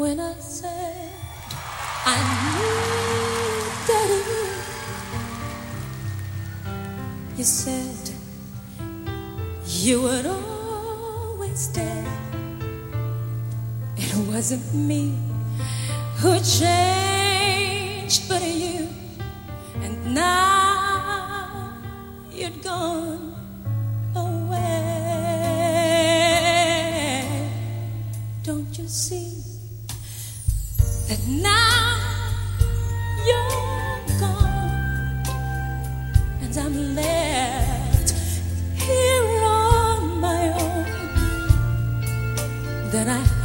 when I said I needed you, you said you would always stay. It wasn't me who changed, but you. And now you're gone away. Don't you see that now you're gone, and I'm left here on my own, that I